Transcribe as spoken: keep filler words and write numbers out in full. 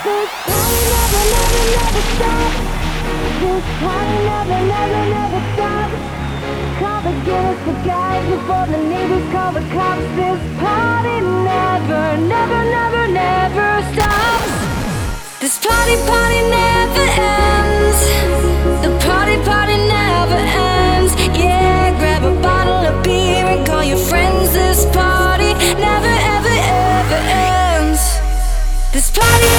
This party never, never, never stops. This party never, never, never stops. Call the Guinness, the guys before the neighbors call the cops. This party never, never, never, never stops. This party, party never ends. The party, party never ends. Yeah, grab a bottle of beer and call your friends. This party never, ever, ever ends. This party